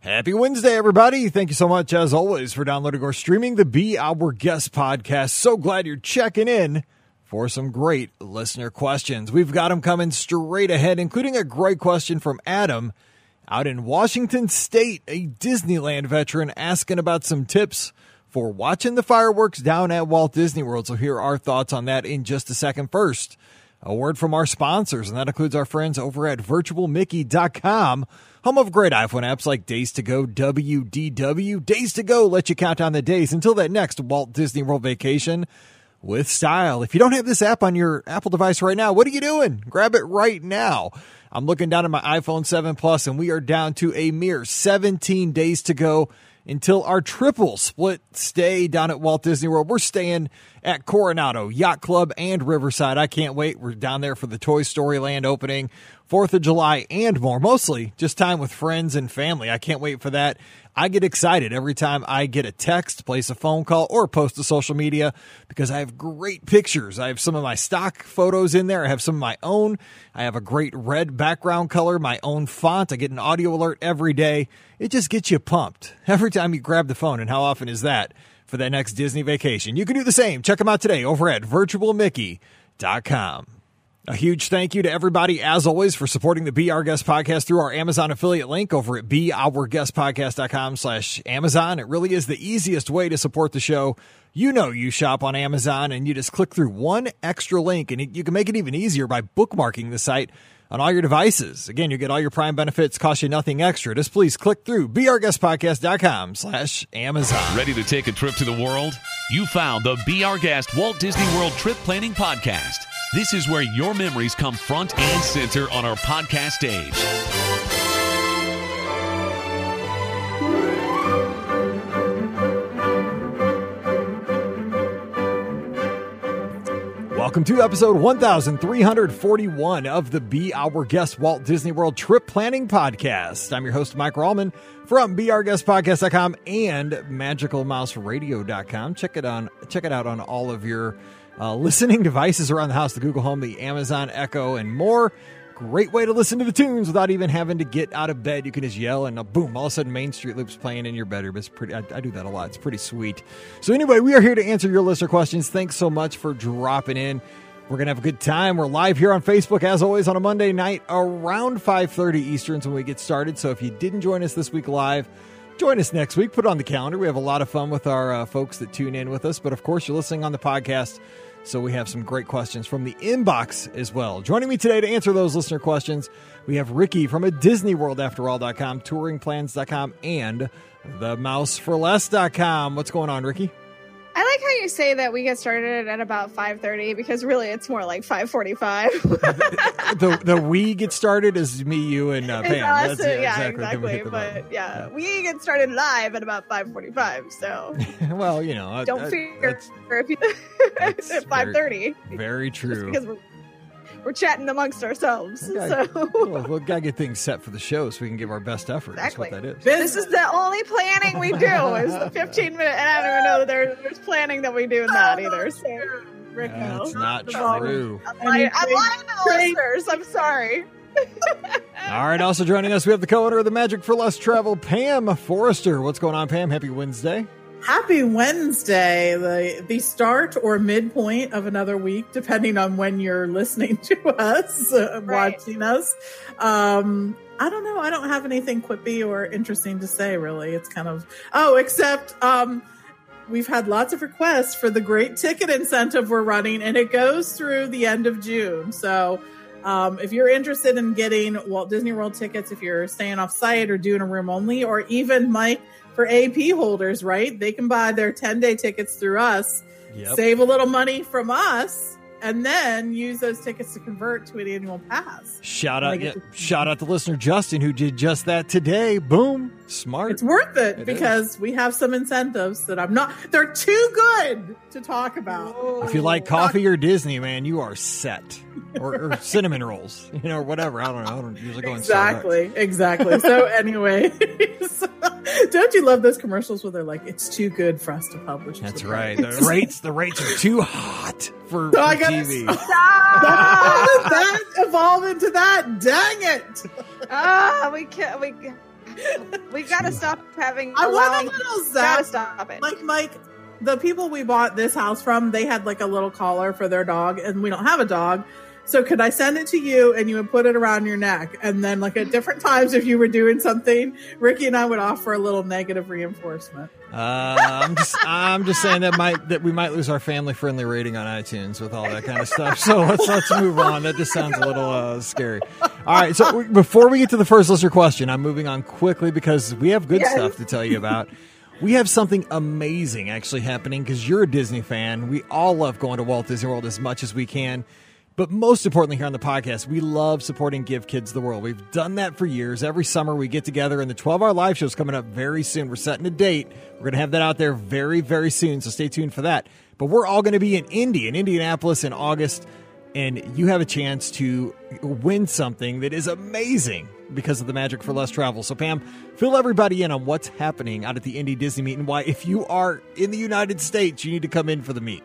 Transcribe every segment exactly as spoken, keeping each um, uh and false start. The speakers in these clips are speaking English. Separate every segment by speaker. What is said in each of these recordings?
Speaker 1: Happy Wednesday, everybody. Thank you so much, as always, for downloading or streaming the Be Our Guest podcast. So glad you're checking in for some great listener questions. We've got them coming straight ahead, including a great question from Adam out in Washington State, a Disneyland veteran, asking about some tips for watching the fireworks down at Walt Disney World. So here are our thoughts on that in just a second. First, a word from our sponsors, and that includes our friends over at virtual mickey dot com, home of great iPhone apps like Days to Go, W D W. Days to Go lets you count down the days until that next Walt Disney World vacation with style. If you don't have this app on your Apple device right now, what are you doing? Grab it right now. I'm looking down at my iPhone seven Plus, and we are down to a mere seventeen days to go until our triple split stay down at Walt Disney World. We're staying at Coronado, Yacht Club, and Riverside. I can't wait. We're down there for the Toy Story Land opening, fourth of July, and more. Mostly just time with friends and family. I can't wait for that. I get excited every time I get a text, place a phone call, or post to social media because I have great pictures. I have some of my stock photos in there. I have some of my own. I have a great red background color, my own font. I get an audio alert every day. It just gets you pumped every time you grab the phone. And how often is that for that next Disney vacation? You can do the same. Check them out today over at virtual mickey dot com. A huge thank you to everybody, as always, for supporting the Be Our Guest podcast through our Amazon affiliate link over at be our guest podcast dot com slash Amazon. It really is the easiest way to support the show. You know you shop on Amazon, and you just click through one extra link, and you can make it even easier by bookmarking the site on all your devices. Again, you get all your Prime benefits, cost you nothing extra. Just please click through be our guest podcast dot com slash Amazon.
Speaker 2: Ready to take a trip to the world? You found the Be Our Guest Walt Disney World Trip Planning Podcast. This is where your memories come front and center on our podcast stage.
Speaker 1: Welcome to episode one thousand three hundred forty-one of the Be Our Guest Walt Disney World Trip Planning Podcast. I'm your host, Mike Rallman from be our guest podcast dot com and magical mouse radio dot com. Check it on, check it out on all of your uh, listening devices around the house, the Google Home, the Amazon Echo, and more. Great way to listen to the tunes without even having to get out of bed. You can just yell and uh, boom, all of a sudden Main Street Loop's playing in your bedroom. It's pretty. I, I do that a lot. It's pretty sweet. So anyway, we are here to answer your listener questions. Thanks so much for dropping in. We're going to have a good time. We're live here on Facebook, as always, on a Monday night around five thirty Eastern when we get started. So if you didn't join us this week live, join us next week. Put it on the calendar. We have a lot of fun with our uh, folks that tune in with us. But, of course, you're listening on the podcast, so we have some great questions from the inbox as well. Joining me today to answer those listener questions, we have Ricky from a Disney World After All dot com, touring plans dot com, and the mouse for less dot com. What's going on, Ricky?
Speaker 3: I like how you say that we get started at about five thirty because really it's more like five forty-five.
Speaker 1: the the we get started is me, you, and uh, Pam.
Speaker 3: That's,
Speaker 1: That's,
Speaker 3: yeah,
Speaker 1: exactly.
Speaker 3: exactly. But yeah, yeah, we get started live at about five forty-five. So
Speaker 1: well, you know,
Speaker 3: don't
Speaker 1: uh,
Speaker 3: fear if you at five thirty.
Speaker 1: Very, very true.
Speaker 3: Because we're, we're chatting amongst ourselves.
Speaker 1: Gotta,
Speaker 3: so
Speaker 1: well, we've got to get things set for the show so we can give our best effort.
Speaker 3: Exactly.
Speaker 1: That's what that is.
Speaker 3: This is the only planning we do is the fifteen minute, and I don't even know that there, there's planning that we do in that either. So, Rick,
Speaker 1: that's
Speaker 3: no.
Speaker 1: not
Speaker 3: no.
Speaker 1: true.
Speaker 3: I'm lying, I'm lying to the listeners. I'm sorry.
Speaker 1: All right. Also joining us, we have the co-owner of the Magic for Less Travel, Pam Forrester. What's going on, Pam? Happy Wednesday.
Speaker 4: Happy Wednesday, the the start or midpoint of another week, depending on when you're listening to us, uh, right. watching us. Um, I don't know. I don't have anything quippy or interesting to say, really. It's kind of, oh, except um, we've had lots of requests for the great ticket incentive we're running, and it goes through the end of June. So um, if you're interested in getting Walt Disney World tickets, if you're staying off site or doing a room only, or even Mike, for A P holders, right? They can buy their ten-day tickets through us, yep. save a little money from us, and then use those tickets to convert to an annual pass.
Speaker 1: Shout out, yeah, to- shout out to listener Justin, who did just that today. Boom. Smart.
Speaker 4: It's worth it,
Speaker 1: it
Speaker 4: because
Speaker 1: is.
Speaker 4: we have some incentives that I'm not, they're too good to talk about.
Speaker 1: If you like coffee or Disney, man, you are set. Or, or cinnamon rolls, you know, or whatever. I don't know. I don't usually go
Speaker 4: exactly, exactly. So anyway, don't you love those commercials where they're like, "It's too good for us to publish"?
Speaker 1: That's right. The rates, the rates are too hot for,
Speaker 4: so
Speaker 1: for
Speaker 4: I gotta,
Speaker 1: T V.
Speaker 4: That, that evolve into that. Dang it!
Speaker 3: Ah, we can't. We We've got to stop having.
Speaker 4: I
Speaker 3: allowing,
Speaker 4: want a little Zap.
Speaker 3: Gotta stop it.
Speaker 4: Like Mike, the people we bought this house from, they had like a little collar for their dog, and we don't have a dog. So could I send it to you and you would put it around your neck? And then like at different times, if you were doing something, Ricky and I would offer a little negative reinforcement.
Speaker 1: Uh, I'm just, I'm just saying that might, that we might lose our family friendly rating on iTunes with all that kind of stuff. So let's, let's move on. That just sounds a little uh, scary. All right. So we, before we get to the first listener question, I'm moving on quickly because we have good yes. stuff to tell you about. We have something amazing actually happening because you're a Disney fan. We all love going to Walt Disney World as much as we can. But most importantly here on the podcast, we love supporting Give Kids the World. We've done that for years. Every summer we get together, and the twelve-hour live show is coming up very soon. We're setting a date. We're going to have that out there very, very soon, so stay tuned for that. But we're all going to be in Indy, in Indianapolis in August, and you have a chance to win something that is amazing because of the Magic for Less travel. So, Pam, fill everybody in on what's happening out at the Indy Disney Meet and why, if you are in the United States, you need to come in for the meet.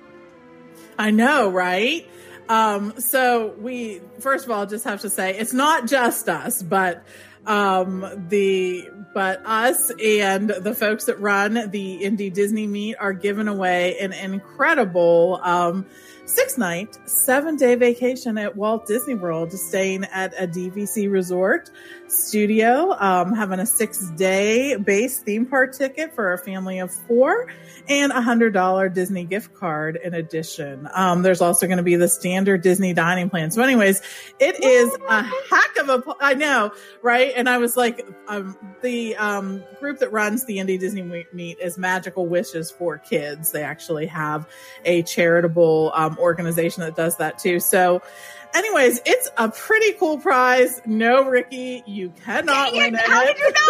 Speaker 4: I know, right? Um, so we, first of all, just have to say it's not just us, but, um, the, but us and the folks that run the Indy Disney Meet are giving away an incredible, um, six night, seven day vacation at Walt Disney World, staying at a D V C resort studio, um, having a six day base theme park ticket for a family of four and a hundred dollar Disney gift card in addition. Um, there's also going to be the standard Disney dining plan. So anyways, it is a heck of a, I know, right? And I was like, um, the, um, group that runs the Indy Disney Meet is Magical Wishes for Kids. They actually have a charitable, um, organization that does that too. So anyways, it's a pretty cool prize. No, Ricky, you cannot win it.
Speaker 3: How did you know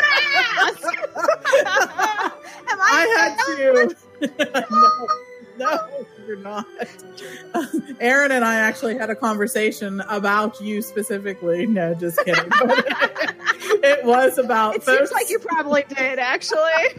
Speaker 3: I was going to ask? Am I,
Speaker 4: I had to. no, no, you're not. Aaron and I actually had a conversation about you specifically. No, just kidding. But it was about.
Speaker 3: It
Speaker 4: folks.
Speaker 3: Seems like you probably did, actually.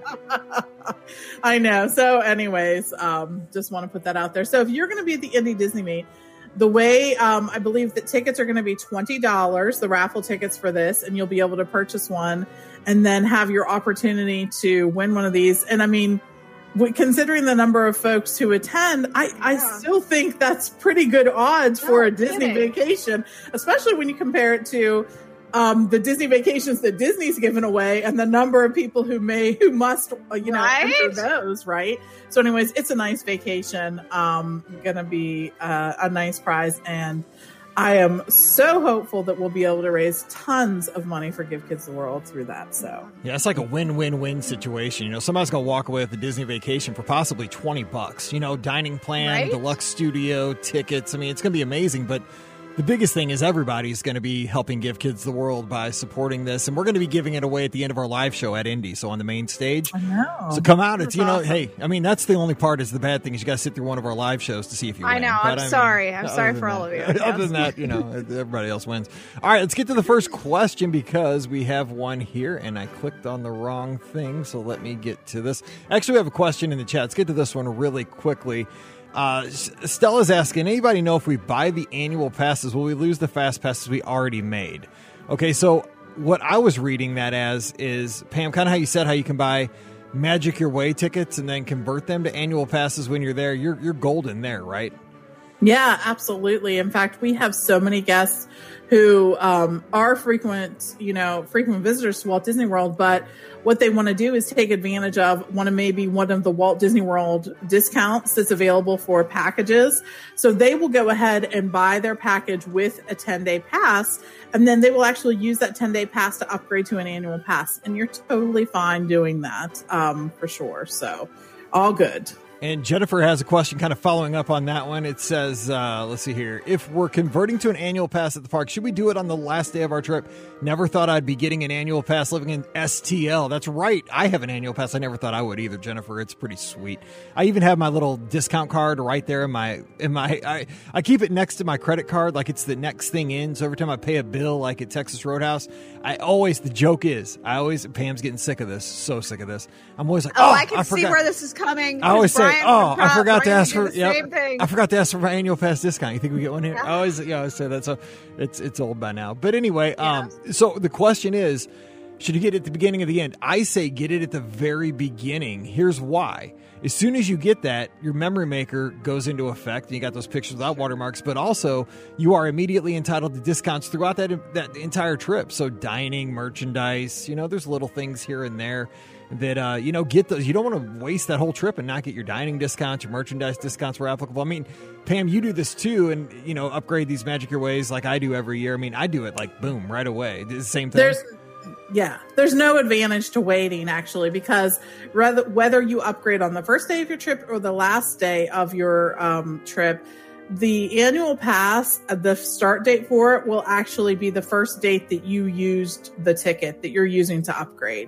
Speaker 4: I know. So, anyways, um, just want to put that out there. So, if you're going to be at the Indy Disney Meet, the way, um, I believe that tickets are going to be twenty dollars, the raffle tickets for this, and you'll be able to purchase one and then have your opportunity to win one of these. And I mean, considering the number of folks who attend, I, yeah. I still think that's pretty good odds no, for a Disney kidding. vacation, especially when you compare it to um, the Disney vacations that Disney's given away and the number of people who may, who must, you know,
Speaker 3: right?
Speaker 4: enter those, right? So anyways, it's a nice vacation. Um, going to be uh, a nice prize. And I am so hopeful that we'll be able to raise tons of money for Give Kids the World through that. So
Speaker 1: yeah, it's like a win-win-win situation. You know, somebody's going to walk away with a Disney vacation for possibly twenty bucks, you know, dining plan, right? Deluxe studio tickets. I mean, it's going to be amazing, but the biggest thing is everybody's going to be helping Give Kids the World by supporting this. And we're going to be giving it away at the end of our live show at Indy. So on the main stage.
Speaker 4: I know.
Speaker 1: So come out. It's,
Speaker 4: that's
Speaker 1: you know,
Speaker 4: awesome.
Speaker 1: Hey, I mean, that's the only part is the bad thing is you got to sit through one of our live shows to see if you win.
Speaker 3: I know.
Speaker 1: But,
Speaker 3: I'm
Speaker 1: I mean,
Speaker 3: sorry. I'm sorry for
Speaker 1: that,
Speaker 3: all of you.
Speaker 1: Other
Speaker 3: yes.
Speaker 1: than that, you know, everybody else wins. All right, let's get to the first question because we have one here and I clicked on the wrong thing. So let me get to this. Actually, we have a question in the chat. Let's get to this one really quickly. Uh, Stella's asking, anybody know if we buy the annual passes, will we lose the fast passes we already made? Okay, so what I was reading that as is, Pam, kind of how you said how you can buy Magic Your Way tickets and then convert them to annual passes when you're there. You're you're golden there, right?
Speaker 4: Yeah, absolutely. In fact, we have so many guests who um, are frequent, you know, frequent visitors to Walt Disney World, but what they want to do is take advantage of one of maybe one of the Walt Disney World discounts that's available for packages. So they will go ahead and buy their package with a ten day pass, and then they will actually use that ten day pass to upgrade to an annual pass. And you're totally fine doing that, um, for sure. So all good.
Speaker 1: And Jennifer has a question kind of following up on that one. It says, uh, let's see here. If we're converting to an annual pass at the park, should we do it on the last day of our trip? Never thought I'd be getting an annual pass living in S T L. That's right. I have an annual pass. I never thought I would either, Jennifer. It's pretty sweet. I even have my little discount card right there in my, in my, I, I keep it next to my credit card like it's the next thing in. So every time I pay a bill like at Texas Roadhouse, I always, the joke is, I always, Pam's getting sick of this, so sick of this. I'm always like, oh,
Speaker 3: oh I can
Speaker 1: I
Speaker 3: see
Speaker 1: forgot.
Speaker 3: where this is coming.
Speaker 1: I always say, oh, I forgot
Speaker 3: Brian
Speaker 1: to ask for,
Speaker 3: the
Speaker 1: yep,
Speaker 3: same thing.
Speaker 1: I forgot to ask for my annual pass discount. You think we get one here?
Speaker 3: Yeah.
Speaker 1: I always, yeah, I always say that. So it's, it's old by now. But anyway,
Speaker 3: Yeah.
Speaker 1: um, so the question is, Should you get it at the beginning or the end? I say get it at the very beginning. Here's why. As soon as you get that, your memory maker goes into effect, and you got those pictures without watermarks, but also you are immediately entitled to discounts throughout that, that entire trip. So dining, merchandise, you know, there's little things here and there that, uh, you know, get those. You don't want to waste that whole trip and not get your dining discounts, your merchandise discounts where applicable. I mean, Pam, you do this too, and, you know, upgrade these Magic Your Ways like I do every year. I mean, I do it like, boom, right away. It's the same thing.
Speaker 4: There's Yeah, there's no advantage to waiting, actually, because rather, whether you upgrade on the first day of your trip or the last day of your um, trip, the annual pass, the start date for it will actually be the first date that you used the ticket that you're using to upgrade.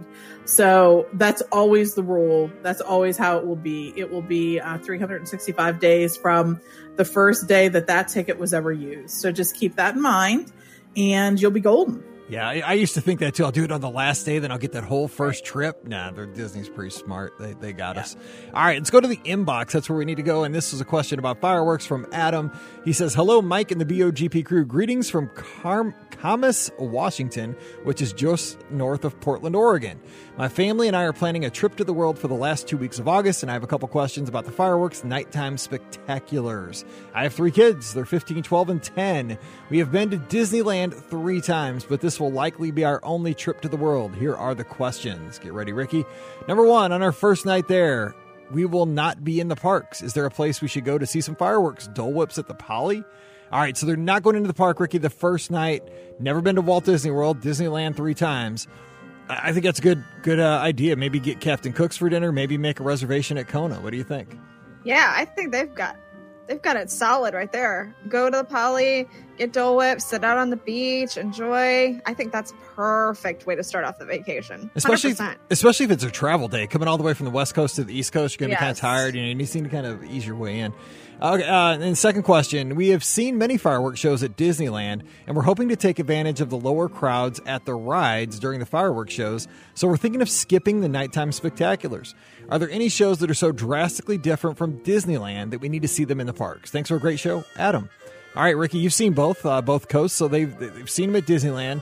Speaker 4: So that's always the rule. That's always how it will be. It will be uh, three hundred sixty-five days from the first day that that ticket was ever used. So just keep that in mind, and you'll be golden.
Speaker 1: Yeah, I, I used to think that too. I'll do it on the last day, then I'll get that whole first trip. Nah, Disney's pretty smart. They they got yeah. us. All right, let's go to the inbox. That's where we need to go. And this is a question about fireworks from Adam. He says, hello, Mike and the B O G P crew. Greetings from Car- Camas, Washington, which is just north of Portland, Oregon. My family and I are planning a trip to the world for the last two weeks of August, and I have a couple questions about the fireworks nighttime spectaculars. I have three kids. They're fifteen, twelve, and ten. We have been to Disneyland three times, but this will likely be our only trip to the world. Here are the questions. Get ready, Ricky. Number one, on our first night there, we will not be in the parks. Is there a place we should go to see some fireworks? Dole Whips at the Poly? All right, so they're not going into the park, Ricky, the first night. Never been to Walt Disney World, Disneyland three times. I think that's a good good uh, idea. Maybe get Captain Cook's for dinner. Maybe make a reservation at Kona. What do you think?
Speaker 3: Yeah, I think they've got they've got it solid right there. Go to the Poly, get Dole Whip, sit out on the beach, enjoy. I think that's a perfect way to start off the vacation.
Speaker 1: Especially if, especially if it's a travel day. Coming all the way from the West Coast to the East Coast, you're going to be yes. kind of tired. You know, you need to kind of ease your way in. Okay, uh, and second question, we have seen many fireworks shows at Disneyland, and we're hoping to take advantage of the lower crowds at the rides during the fireworks shows, so we're thinking of skipping the nighttime spectaculars. Are there any shows that are so drastically different from Disneyland that we need to see them in the parks? Thanks for a great show, Adam. All right, Ricky, you've seen both uh, both coasts, so they've, they've seen them at Disneyland.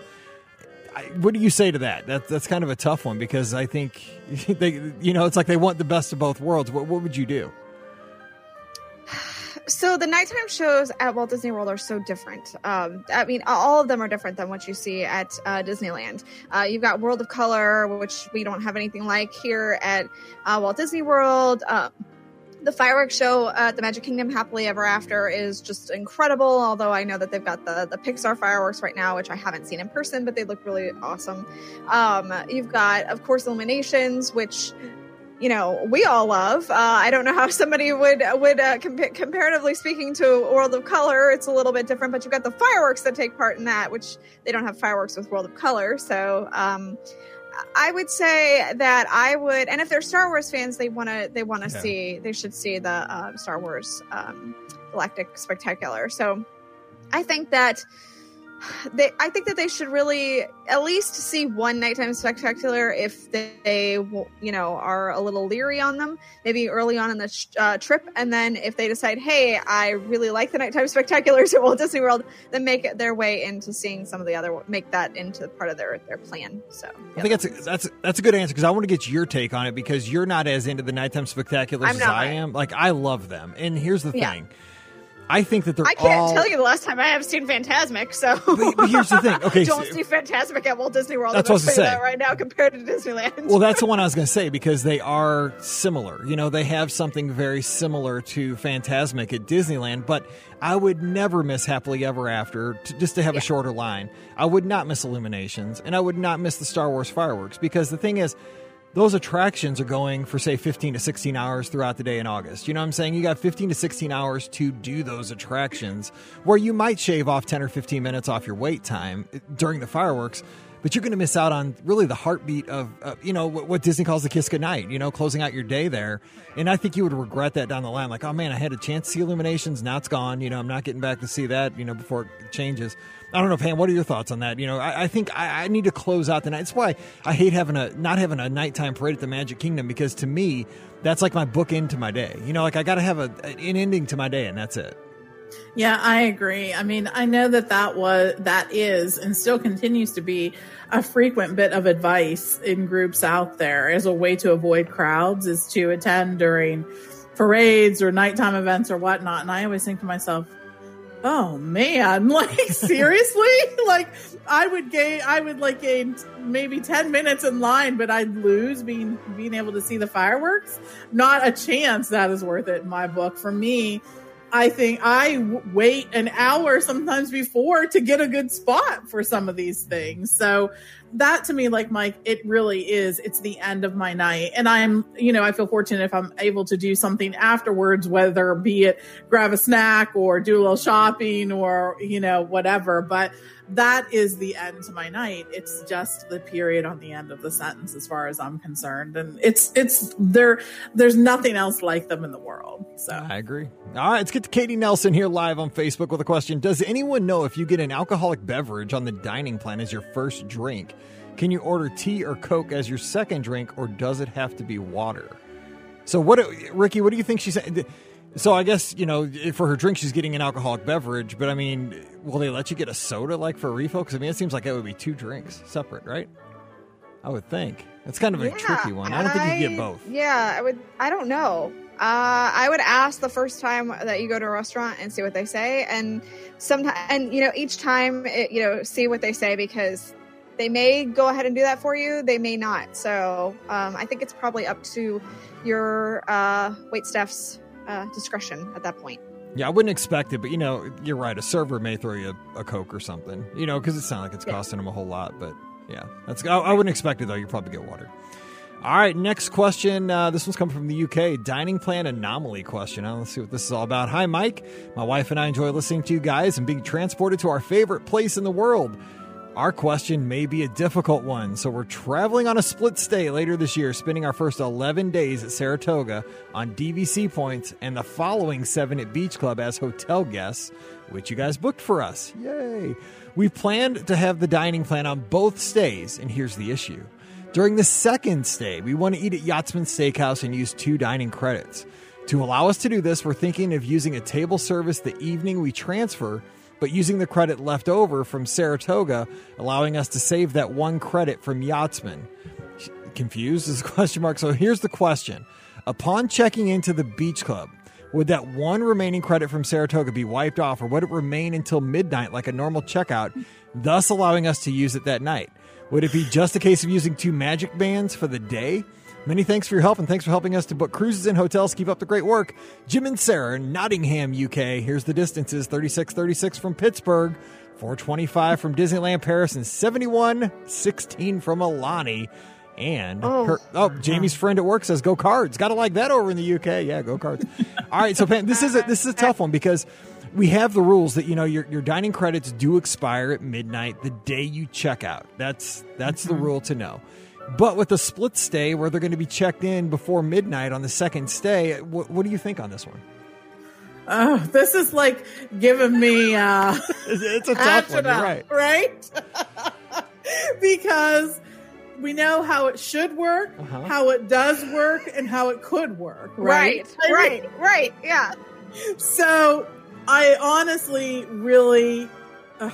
Speaker 1: I, what do you say to that? that? That's kind of a tough one, because I think, they, you know, it's like they want the best of both worlds. What, what would you do?
Speaker 3: So the nighttime shows at Walt Disney World are so different. Um, I mean, all of them are different than what you see at uh, Disneyland. Uh, you've got World of Color, which we don't have anything like here at uh, Walt Disney World. Uh, the fireworks show at the Magic Kingdom Happily Ever After is just incredible, although I know that they've got the, the Pixar fireworks right now, which I haven't seen in person, but they look really awesome. Um, you've got, of course, Illuminations, which... you know, we all love. Uh, I don't know how somebody would, would uh, compa- comparatively speaking to World of Color, it's a little bit different, but you've got the fireworks that take part in that, which they don't have fireworks with World of Color. So um, I would say that I would, and if they're Star Wars fans, they want to, they want to yeah. see, they should see the uh, Star Wars um, Galactic Spectacular. So I think that They, I think that they should really at least see one nighttime spectacular if they, you know, are a little leery on them, maybe early on in the uh, trip. And then if they decide, hey, I really like the nighttime spectaculars at Walt Disney World, then make it their way into seeing some of the other, make that into part of their, their plan. So yeah,
Speaker 1: I think that's a, that's a, that's a good answer, because I want to get your take on it, because you're not as into the nighttime spectaculars as I am. Like, I love them. And here's the
Speaker 3: yeah.
Speaker 1: thing. I think that they're
Speaker 3: I can't
Speaker 1: all...
Speaker 3: tell you the last time I have seen Fantasmic, so...
Speaker 1: But, but here's the thing. Okay,
Speaker 3: Don't
Speaker 1: so...
Speaker 3: see Fantasmic at Walt Disney World.
Speaker 1: That's what I was going to say.
Speaker 3: That right now compared to Disneyland.
Speaker 1: Well, that's the one I was going to say, because they are similar. You know, they have something very similar to Fantasmic at Disneyland, but I would never miss Happily Ever After, to, just to have yeah. a shorter line. I would not miss Illuminations, and I would not miss the Star Wars fireworks, because the thing is, those attractions are going for, say, fifteen to sixteen hours throughout the day in August. You know what I'm saying? You got fifteen to sixteen hours to do those attractions, where you might shave off ten or fifteen minutes off your wait time during the fireworks, but you're going to miss out on really the heartbeat of, uh, you know, what Disney calls the kiss goodnight, you know, closing out your day there. And I think you would regret that down the line. Like, oh, man, I had a chance to see Illuminations. Now it's gone. You know, I'm not getting back to see that, you know, before it changes. I don't know, Pam, what are your thoughts on that? You know, I, I think I, I need to close out the night. That's why I hate having a not having a nighttime parade at the Magic Kingdom, because to me, that's like my bookend to my day. You know, like I got to have a, an ending to my day, and that's it.
Speaker 4: Yeah, I agree. I mean, I know that that was, that is, and still continues to be a frequent bit of advice in groups out there as a way to avoid crowds is to attend during parades or nighttime events or whatnot. And I always think to myself, oh man, like seriously? Like I would gain, I would like gain maybe ten minutes in line, but I'd lose being, being able to see the fireworks. Not a chance that is worth it in my book. For me, I think I w- wait an hour sometimes before to get a good spot for some of these things. So that to me, like Mike, it really is, it's the end of my night. And I'm, you know, I feel fortunate if I'm able to do something afterwards, whether be it grab a snack or do a little shopping or, you know, whatever. But that is the end to my night. It's just the period on the end of the sentence as far as I'm concerned. And it's, it's there, there's nothing else like them in the world. So
Speaker 1: I agree. All right, let's get to Katie Nelson here live on Facebook with a question. Does anyone know if you get an alcoholic beverage on the dining plan as your first drink, can you order tea or Coke as your second drink, or does it have to be water? So what, Ricky, what do you think she said? So I guess, you know, for her drink, she's getting an alcoholic beverage, but I mean, will they let you get a soda like for a refill? Because I mean, it seems like it would be two drinks separate, right? I would think. It's kind of a
Speaker 3: yeah,
Speaker 1: tricky one. I don't think you
Speaker 3: I,
Speaker 1: get both.
Speaker 3: Yeah, I would. I don't know. Uh, I would ask the first time that you go to a restaurant and see what they say, and sometimes, and you know, each time, it, you know, see what they say, because they may go ahead and do that for you. They may not. So um, I think it's probably up to your uh, wait staff's uh, discretion at that point.
Speaker 1: Yeah, I wouldn't expect it, but you know, you're right. A server may throw you a, a Coke or something, you know, because it's not like it's
Speaker 3: yeah.
Speaker 1: costing them a whole lot. But yeah, that's. I, I wouldn't expect it though. You probably get water. All right, next question. Uh, this one's coming from the U K. Dining plan anomaly question. Uh, let's see what this is all about. Hi, Mike. My wife and I enjoy listening to you guys and being transported to our favorite place in the world. Our question may be a difficult one, so we're traveling on a split stay later this year, spending our first eleven days at Saratoga on D V C points and the following seven at Beach Club as hotel guests, which you guys booked for us. Yay! We planned to have the dining plan on both stays, and here's the issue. During the second stay, we want to eat at Yachtsman Steakhouse and use two dining credits. To allow us to do this, we're thinking of using a table service the evening we transfer, but using the credit left over from Saratoga, allowing us to save that one credit from Yachtsman. Confused is a question mark. So here's the question. Upon checking into the Beach Club, would that one remaining credit from Saratoga be wiped off, or would it remain until midnight like a normal checkout, thus allowing us to use it that night? Would it be just a case of using two magic bands for the day? Many thanks for your help, and thanks for helping us to book cruises and hotels. Keep up the great work. Jim and Sarah, Nottingham, U K. Here's the distances. thirty-six thirty-six from Pittsburgh, four twenty-five from Disneyland Paris, and seventy-one sixteen from Alani. And
Speaker 3: oh,
Speaker 1: her, oh Jamie's friend at work says, go Cards. Got to like that over in the U K. Yeah, go Cards. All right, so Pam, this is a, this is a tough one because we have the rules that, you know, your your dining credits do expire at midnight the day you check out. That's that's mm-hmm. the rule to know. But with a split stay where they're going to be checked in before midnight on the second stay, what, what do you think on this one?
Speaker 4: Oh, this is like giving me uh,
Speaker 1: it's a tough one, you're right?
Speaker 4: Right? Because we know how it should work, uh-huh. how it does work, and how it could work. Right,
Speaker 3: right, right, right. Yeah.
Speaker 4: So I honestly really. Uh,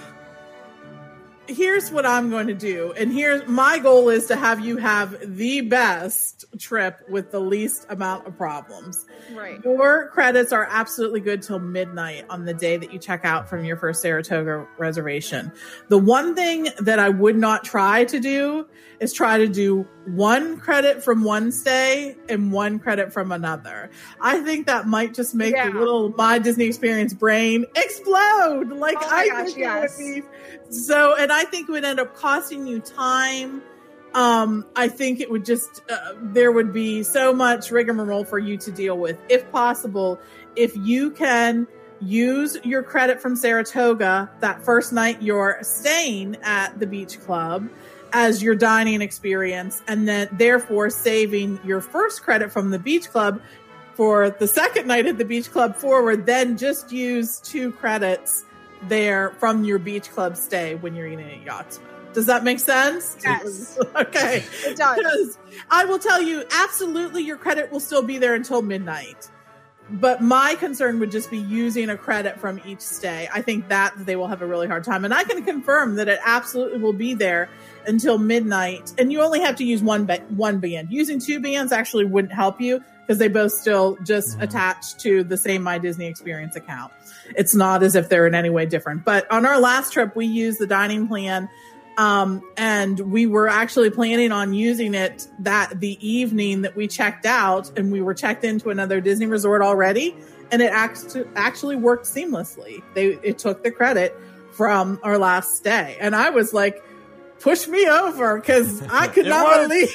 Speaker 4: Here's what I'm going to do. And here's my goal is to have you have the best trip with the least amount of problems.
Speaker 3: Right.
Speaker 4: Your credits are absolutely good till midnight on the day that you check out from your first Saratoga reservation. The one thing that I would not try to do is try to do one credit from one stay and one credit from another. I think that might just make yeah. the little My Disney Experience brain explode. Like
Speaker 3: oh
Speaker 4: I
Speaker 3: gosh,
Speaker 4: think
Speaker 3: yes.
Speaker 4: it would be so, and I think it would end up costing you time. Um, I think it would just, uh, there would be so much rigmarole for you to deal with. If possible, if you can use your credit from Saratoga that first night you're staying at the Beach Club as your dining experience, and then therefore saving your first credit from the Beach Club for the second night at the Beach Club forward, then just use two credits there from your Beach Club stay when you're eating at Yachtsman. Does that make sense?
Speaker 3: Yes.
Speaker 4: Okay.
Speaker 3: It does.
Speaker 4: Because I will tell you, absolutely, your credit will still be there until midnight. but my concern would just be using a credit from each stay. I think that they will have a really hard time. And I can confirm that it absolutely will be there until midnight. And you only have to use one, ba- one band. Using two bands actually wouldn't help you because they both still just mm-hmm. attach to the same My Disney Experience account. It's not as if they're in any way different. But on our last trip, we used the dining plan. Um, and we were actually planning on using it that the evening that we checked out, and we were checked into another Disney resort already, and it act- actually worked seamlessly. They it took the credit from our last stay, and I was like, "Push me over," because I could not believe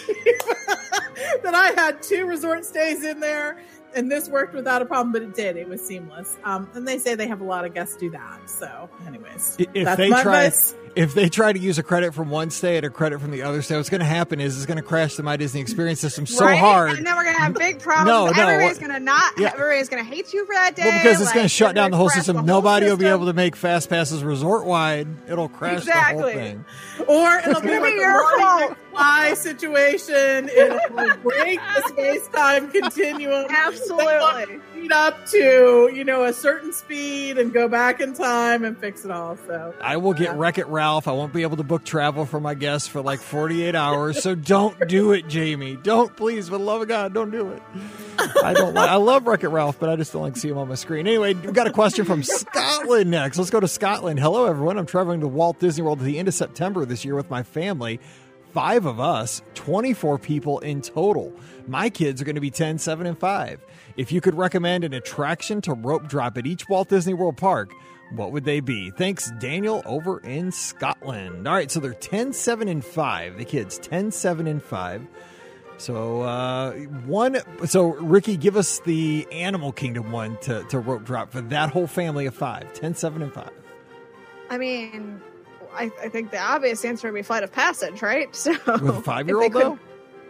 Speaker 4: that I had two resort stays in there, and this worked without a problem. But it did; it was seamless. Um, and they say they have a lot of guests do that. So, anyways,
Speaker 1: if
Speaker 4: that's
Speaker 1: they
Speaker 4: my
Speaker 1: try.
Speaker 4: advice.
Speaker 1: If they try to use a credit from one stay and a credit from the other stay, what's going to happen is it's going to crash the My Disney Experience system so
Speaker 3: right?
Speaker 1: hard.
Speaker 3: And then we're going to have big problems.
Speaker 1: No, no.
Speaker 3: Everybody's going to not,
Speaker 1: yeah.
Speaker 3: everybody's going to hate you for that day.
Speaker 1: Well, because it's
Speaker 3: like,
Speaker 1: going to shut down the whole system.
Speaker 3: The whole
Speaker 1: Nobody
Speaker 3: system.
Speaker 1: will be able to make fast passes resort wide. It'll crash
Speaker 3: exactly.
Speaker 1: the whole thing.
Speaker 4: Or it'll be like
Speaker 3: your
Speaker 4: a
Speaker 3: fault.
Speaker 4: fly situation. It'll break the space-time continuum.
Speaker 3: Absolutely.
Speaker 4: Speed up to, you know, a certain speed and go back in time and fix it all. So
Speaker 1: I will get
Speaker 4: yeah.
Speaker 1: Wreck-It Ralph. I won't be able to book travel for my guests for like forty-eight hours. So don't do it, Jamie. Don't, please, for the love of God, don't do it. I don't like, I love Wreck-It Ralph, but I just don't like to see him on my screen. Anyway, we've got a question from Scotland next. Let's go to Scotland. Hello, everyone. I'm traveling to Walt Disney World at the end of September this year with my family. Five of us, twenty-four people in total. My kids are going to be ten, seven, and five. If you could recommend an attraction to rope drop at each Walt Disney World park, what would they be? Thanks, Daniel, over in Scotland. All right, so they're ten, seven, and five. The kids, ten, seven, and five. So, uh, one. So, Ricky, give us the Animal Kingdom one to, to rope drop for that whole family of five. ten, seven, and five.
Speaker 3: I mean, I, I think the obvious answer would be Flight of Passage, right? So
Speaker 1: With a five-year-old,
Speaker 3: could,
Speaker 1: though?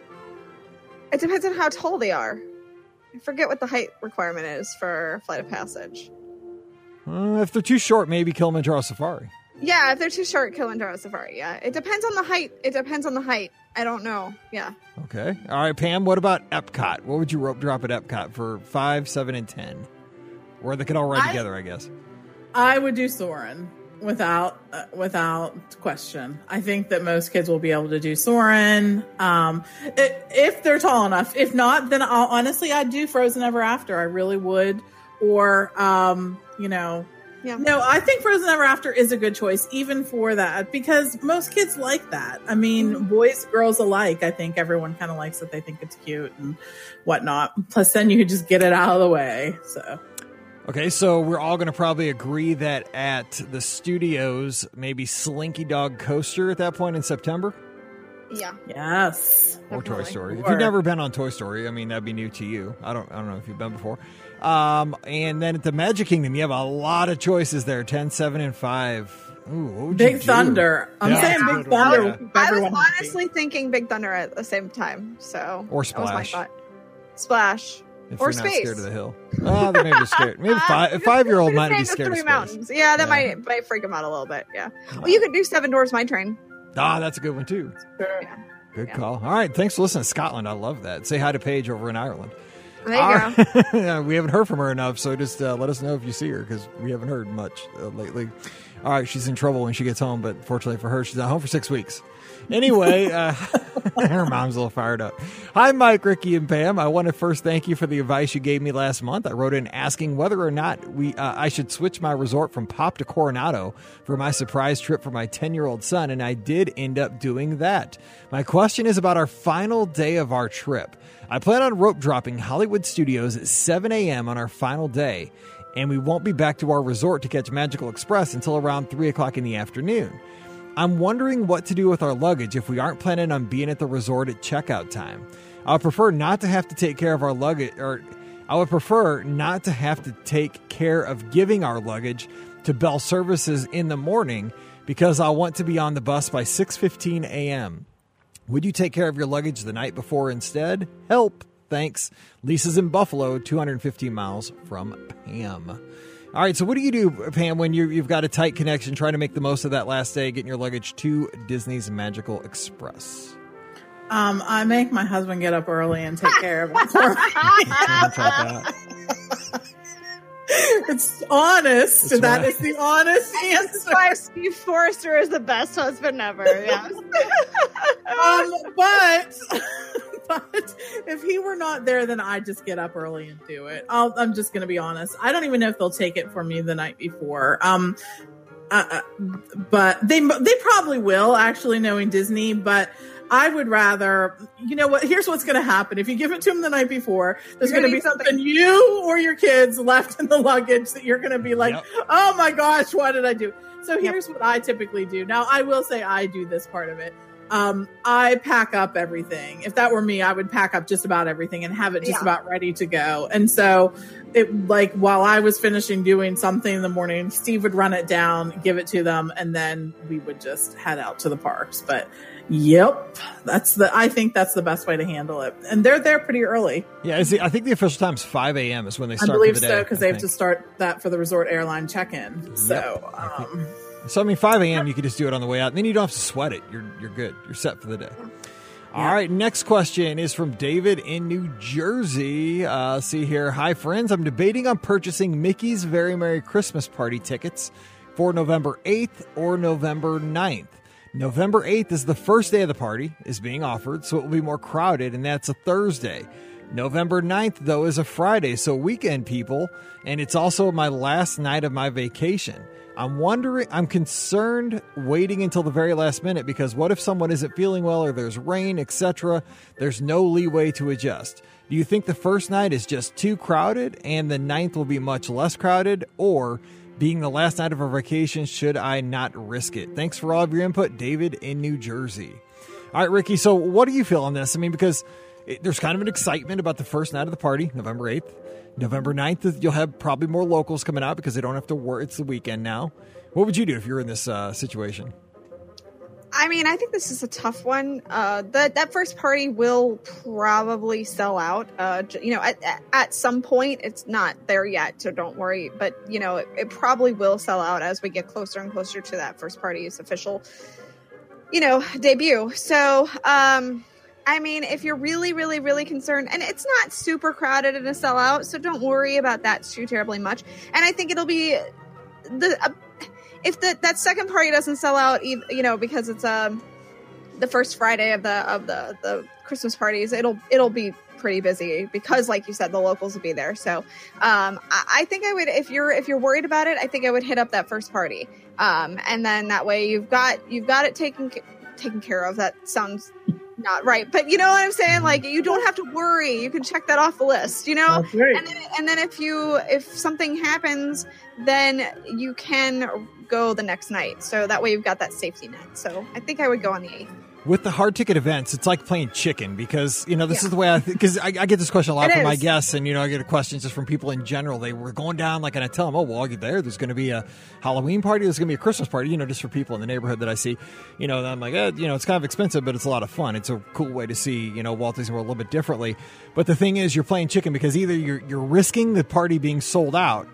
Speaker 3: It depends on how tall they are. I forget what the height requirement is for Flight of Passage.
Speaker 1: Uh, if they're too short, maybe Kilimanjaro Safari.
Speaker 3: Yeah, if they're too short, Kilimanjaro Safari. Yeah, it depends on the height. It depends on the height. I don't know. Yeah.
Speaker 1: Okay. All right, Pam, what about Epcot? What would you rope drop at Epcot for five, seven, and ten? Or they could all ride
Speaker 4: I,
Speaker 1: together, I guess.
Speaker 4: I would do Soarin' without uh, without question. I think that most kids will be able to do Soarin' um, if they're tall enough. If not, then I'll, honestly, I'd do Frozen Ever After. I really would. Or, um, you know...
Speaker 3: Yeah.
Speaker 4: No, I think Frozen Ever After is a good choice, even for that, because most kids like that. I mean, mm-hmm. boys, girls alike. I think everyone kind of likes it. They think it's cute and whatnot. Plus, then you could just get it out of the way. So,
Speaker 1: okay, so we're all going to probably agree that at the studios, maybe Slinky Dog Coaster at that point in September.
Speaker 3: Yeah.
Speaker 4: Yes.
Speaker 1: Or
Speaker 3: Definitely.
Speaker 1: Toy Story.
Speaker 4: Or,
Speaker 1: if you've never been on Toy Story, I mean, that'd be new to you. I don't. I don't know if you've been before. Um, and then at the Magic Kingdom, you have a lot of choices there. ten, seven, and five. Ooh, what would
Speaker 4: Big
Speaker 1: you do?
Speaker 4: Thunder. I'm
Speaker 1: Yeah,
Speaker 4: saying
Speaker 1: that's a
Speaker 4: Big
Speaker 1: good one.
Speaker 4: Thunder.
Speaker 1: Yeah.
Speaker 4: will keep
Speaker 3: I was
Speaker 4: everyone happy.
Speaker 3: honestly thinking Big Thunder at the same time. So
Speaker 1: Or
Speaker 3: that was my
Speaker 1: Splash.
Speaker 3: thought. Splash.
Speaker 1: If
Speaker 3: Or
Speaker 1: you're not
Speaker 3: space.
Speaker 1: scared of the hill. Oh, they may be scared. Maybe five, a five-year-old
Speaker 3: We're
Speaker 1: might
Speaker 3: saying
Speaker 1: be
Speaker 3: the
Speaker 1: scared of
Speaker 3: Three
Speaker 1: space.
Speaker 3: Mountains. Yeah, that
Speaker 1: Yeah.
Speaker 3: might might freak them out a little bit. Yeah. Well, you could do Seven Dwarfs Mine Train.
Speaker 1: Ah, that's a good one, too.
Speaker 3: Yeah.
Speaker 1: Good
Speaker 3: Yeah.
Speaker 1: call. All right, thanks for listening to Scotland. I love that. Say hi to Paige over in Ireland.
Speaker 3: There you
Speaker 1: All
Speaker 3: go.
Speaker 1: right. Yeah, we haven't heard from her enough, so just uh, let us know if you see her, because we haven't heard much uh, lately. All right, she's in trouble when she gets home, but fortunately for her, she's not home for six weeks. Anyway, uh, her mom's a little fired up. Hi, Mike, Ricky, and Pam. I want to first thank you for the advice you gave me last month. I wrote in asking whether or not we uh, I should switch my resort from Pop to Coronado for my surprise trip for my ten-year-old son, and I did end up doing that. My question is about our final day of our trip. I plan on rope dropping Hollywood Studios at seven a.m. on our final day, and we won't be back to our resort to catch Magical Express until around three o'clock in the afternoon. I'm wondering what to do with our luggage if we aren't planning on being at the resort at checkout time. I would prefer not to have to take care of our luggage, or I would prefer not to have to take care of giving our luggage to Bell Services in the morning because I want to be on the bus by six fifteen a.m. Would you take care of your luggage the night before instead? Help. Thanks. Lisa's in Buffalo, two hundred fifteen miles from Pam. All right, so what do you do, Pam, when you, you've got a tight connection, trying to make the most of that last day, getting your luggage to Disney's Magical Express?
Speaker 4: Um, I make my husband get up early and take care of it for me.
Speaker 1: Try that.
Speaker 4: It's honest.
Speaker 1: That's
Speaker 4: that
Speaker 1: right.
Speaker 4: is the honest answer.
Speaker 3: This is why Steve Forrester is the best husband ever. Yes.
Speaker 4: um, but but if he were not there, then I'd just get up early and do it. I'll, I'm just going to be honest. I don't even know if they'll take it for me the night before. Um, uh, but they they probably will, actually, knowing Disney. But I would rather, you know what, here's what's going to happen. If you give it to them the night before, there's going to be something, something you or your kids left in the luggage that you're going to be like, yep. oh my gosh, what did I do? So here's yep. what I typically do. Now, I will say I do this part of it. Um, I pack up everything. If that were me, I would pack up just about everything and have it just yeah. about ready to go. And so it, like, while I was finishing doing something in the morning, Steve would run it down, give it to them, and then we would just head out to the parks. But yep, that's the, I think that's the best way to handle it. And they're there pretty early.
Speaker 1: Yeah. Is the, I think the official time is five a.m. is when they start.
Speaker 4: I believe
Speaker 1: for the
Speaker 4: so,
Speaker 1: day,
Speaker 4: because they have to start that for the resort airline check-in. Yep. So, um,
Speaker 1: So, I mean, five a.m., you can just do it on the way out. And then you don't have to sweat it. You're you're good. You're set for the day. Yeah. All right. Next question is from David in New Jersey. Uh, see here. Hi, friends. I'm debating on purchasing Mickey's Very Merry Christmas Party tickets for November eighth or November ninth. November eighth is the first day of the party is being offered, so it will be more crowded, and that's a Thursday. November ninth, though, is a Friday, so weekend people, and it's also my last night of my vacation. I'm wondering, I'm concerned waiting until the very last minute because what if someone isn't feeling well or there's rain, et cetera? There's no leeway to adjust. Do you think the first night is just too crowded and the ninth will be much less crowded? Or being the last night of our vacation, should I not risk it? Thanks for all of your input, David in New Jersey. All right, Ricky, so what do you feel on this? I mean, because it, there's kind of an excitement about the first night of the party, November eighth. November ninth, you'll have probably more locals coming out because they don't have to work. It's the weekend now. What would you do if you're in this uh, situation?
Speaker 3: I mean, I think this is a tough one. Uh, that that first party will probably sell out. Uh, you know, at, at some point, it's not there yet, so don't worry. But you know, it, it probably will sell out as we get closer and closer to that first party's official, you know, debut. So. Um, I mean, if you're really, really, really concerned, and it's not super crowded and a sellout, so don't worry about that too terribly much. And I think it'll be the uh, if the that second party doesn't sell out, you know, because it's um the first Friday of the of the the Christmas parties, it'll it'll be pretty busy because, like you said, the locals will be there. So um, I, I think I would, if you're if you're worried about it, I think I would hit up that first party, um, and then that way you've got you've got it taken taken care of. That sounds. Not right, but you know what I'm saying? Like, you don't have to worry. You can check that off the list, you know?
Speaker 4: That's right.
Speaker 3: And then, and then if you, if something happens, then you can go the next night. So that way you've got that safety net. So I think I would go on the eighth.
Speaker 1: With the hard ticket events, it's like playing chicken because, you know, this yeah. is the way I, because I, I get this question a lot
Speaker 3: it
Speaker 1: from
Speaker 3: is.
Speaker 1: my guests and, you know, I get a question just from people in general. They were going down like, and I tell them, oh, well, you're there. There's going to be a Halloween party. There's going to be a Christmas party, you know, just for people in the neighborhood that I see, you know, and I'm like, eh, you know, it's kind of expensive, but it's a lot of fun. It's a cool way to see, you know, Walt Disney World a little bit differently. But the thing is, you're playing chicken because either you're, you're risking the party being sold out,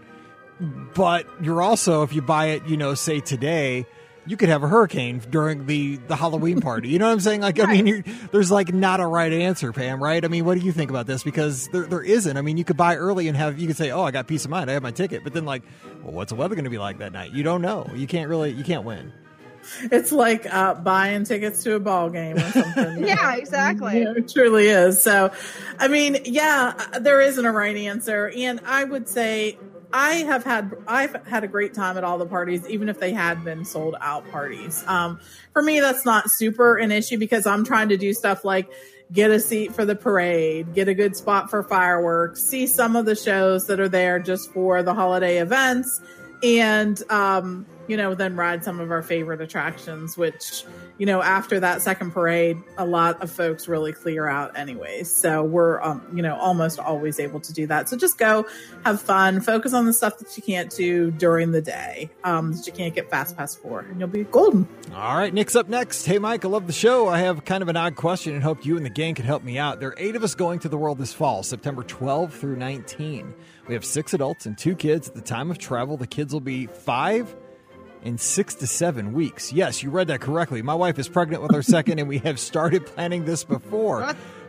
Speaker 1: but you're also, if you buy it, you know, say today, you could have a hurricane during the, the Halloween party. You know what I'm saying? Like, right. I mean, you're, there's like not a right answer, Pam, right? I mean, what do you think about this? Because there there isn't. I mean, you could buy early and have, you could say, oh, I got peace of mind. I have my ticket. But then like, well, what's the weather going to be like that night? You don't know. You can't really, you can't win.
Speaker 4: It's like uh, buying tickets to a ball game or something.
Speaker 3: Yeah, exactly.
Speaker 4: You know, it truly is. So, I mean, yeah, there isn't a right answer. And I would say, I have had I've had a great time at all the parties, even if they had been sold out parties. Um, for me, that's not super an issue because I'm trying to do stuff like get a seat for the parade, get a good spot for fireworks, see some of the shows that are there just for the holiday events, and um, you know, then ride some of our favorite attractions, which, you know, after that second parade, a lot of folks really clear out anyways. So we're, um, you know, almost always able to do that. So just go have fun, focus on the stuff that you can't do during the day, um, that you can't get fast pass for, and you'll be golden.
Speaker 1: All right, Nick's up next. Hey, Mike, I love the show. I have kind of an odd question and hope you and the gang can help me out. There are eight of us going to the world this fall, September twelfth through nineteenth. We have six adults and two kids. At the time of travel, the kids will be five in six to seven weeks. Yes, you read that correctly. My wife is pregnant with our second, and we have started planning this before.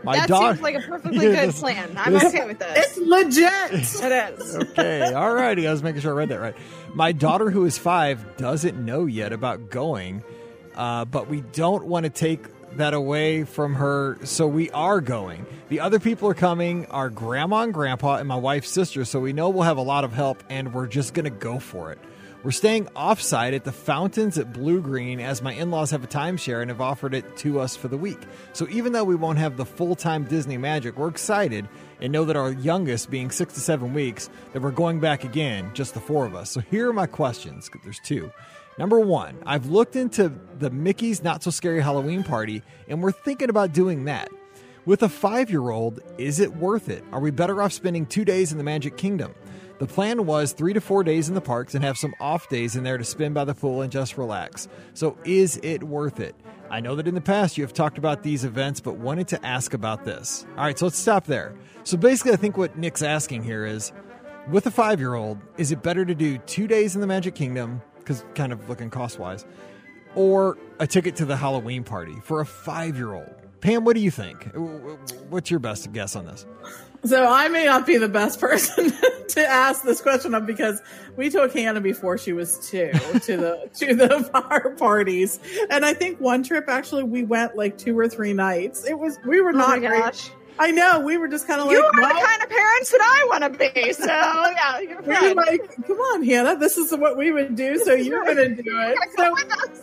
Speaker 1: My
Speaker 3: that
Speaker 1: daughter,
Speaker 3: seems like a perfectly
Speaker 1: Yeah,
Speaker 3: good
Speaker 1: this-
Speaker 3: plan. I'm
Speaker 1: this-
Speaker 3: okay with this.
Speaker 4: It's legit.
Speaker 3: It is.
Speaker 1: Okay, all righty. I was making sure I read that right. My daughter, who is five, doesn't know yet about going, uh, but we don't want to take that away from her, so we are going. The other people are coming, our grandma and grandpa and my wife's sister, so we know we'll have a lot of help, and we're just going to go for it. We're staying offsite at the fountains at Blue Green, as my in-laws have a timeshare and have offered it to us for the week. So even though we won't have the full-time Disney magic, we're excited and know that our youngest, being six to seven weeks, that we're going back again, just the four of us. So here are my questions. There's two. Number one, I've looked into the Mickey's Not So Scary Halloween Party, and we're thinking about doing that. With a five-year-old, is it worth it? Are we better off spending two days in the Magic Kingdom? The plan was three to four days in the parks and have some off days in there to spin by the pool and just relax. So is it worth it? I know that in the past you have talked about these events, but wanted to ask about this. All right, so let's stop there. So basically, I think what Nick's asking here is, with a five-year-old, is it better to do two days in the Magic Kingdom, because kind of looking cost-wise, or a ticket to the Halloween party for a five-year-old? Pam, what do you think? What's your best guess on this?
Speaker 4: So I may not be the best person to ask this question of, because we took Hannah before she was two to the to the fire parties, and I think one trip actually we went like two or three nights. It was we were
Speaker 3: Oh
Speaker 4: not
Speaker 3: my
Speaker 4: very-
Speaker 3: gosh.
Speaker 4: I know, we were just kind of like,
Speaker 3: You are
Speaker 4: well,
Speaker 3: the kind of parents that I want to be. So yeah, you're
Speaker 4: we were
Speaker 3: right.
Speaker 4: like, come on, Hannah, this is what we would do, so you're going to do it. So,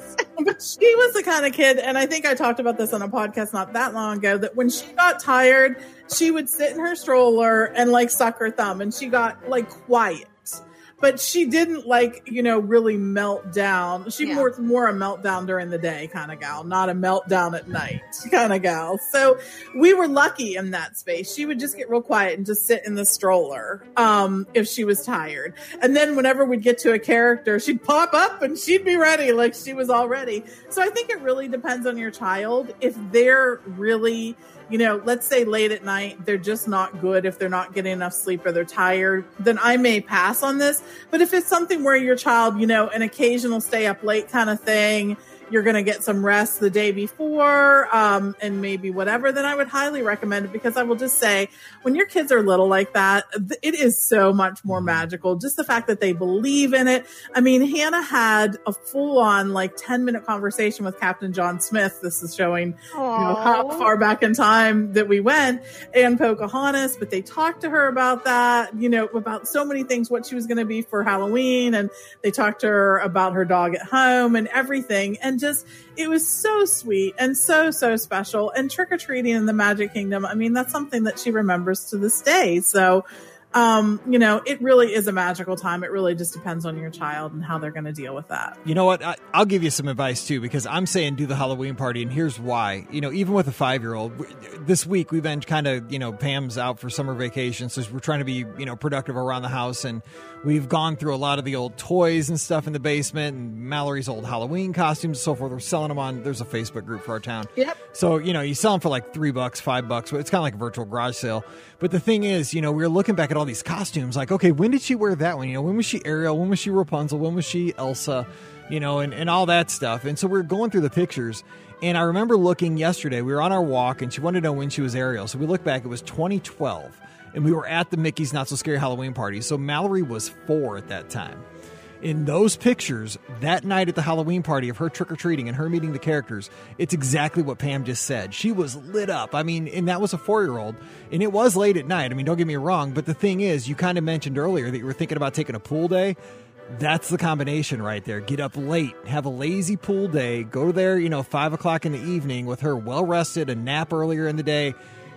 Speaker 4: but she was the kind of kid, and I think I talked about this on a podcast not that long ago, that when she got tired, she would sit in her stroller and like suck her thumb, and she got like quiet. But she didn't like, you know, really melt down. She
Speaker 3: Yeah.
Speaker 4: more more a meltdown during the day kind of gal, not a meltdown at night kind of gal. So we were lucky in that space. She would just get real quiet and just sit in the stroller um, if she was tired. And then whenever we'd get to a character, she'd pop up and she'd be ready, like she was all ready. So I think it really depends on your child. If they're really, you know, let's say late at night, they're just not good, if they're not getting enough sleep or they're tired, then I may pass on this. But if it's something where your child, you know, an occasional stay up late kind of thing, you're going to get some rest the day before, um, and maybe whatever, then I would highly recommend it, because I will just say, when your kids are little like that, it is so much more magical. Just the fact that they believe in it. I mean, Hannah had a full on like ten minute conversation with Captain John Smith. This is showing, you know, how far back in time that we went, and Pocahontas, but they talked to her about that, you know, about so many things, what she was going to be for Halloween. And they talked to her about her dog at home and everything. And just, it was so sweet and so, so special. And trick-or-treating in the Magic Kingdom, I mean, that's something that she remembers to this day. So, um, you know, it really is a magical time. It really just depends on your child and how they're going to deal with that.
Speaker 1: You know what? I, I'll give you some advice too, because I'm saying do the Halloween party, and here's why. You know, even with a five-year-old, this week we've been kind of, you know, Pam's out for summer vacation, so we're trying to be, you know, productive around the house, and we've gone through a lot of the old toys and stuff in the basement, and Mallory's old Halloween costumes and so forth. We're selling them on, there's a Facebook group for our town.
Speaker 3: Yep.
Speaker 1: So, you know, you sell them for like three bucks, five bucks. It's kind of like a virtual garage sale. But the thing is, you know, we were looking back at all these costumes, like, okay, when did she wear that one? You know, when was she Ariel? When was she Rapunzel? When was she Elsa? You know, and, and all that stuff. And so we we're going through the pictures. And I remember looking yesterday, we were on our walk, and she wanted to know when she was Ariel. So we looked back, it was twenty twelve. And we were at the Mickey's Not So Scary Halloween party. So Mallory was four at that time. In those pictures, that night at the Halloween party of her trick-or-treating and her meeting the characters, it's exactly what Pam just said. She was lit up. I mean, and that was a four-year-old, and it was late at night. I mean, don't get me wrong, but the thing is, you kind of mentioned earlier that you were thinking about taking a pool day. That's the combination right there. Get up late, have a lazy pool day, go there, you know, five o'clock in the evening with her well-rested, a nap earlier in the day.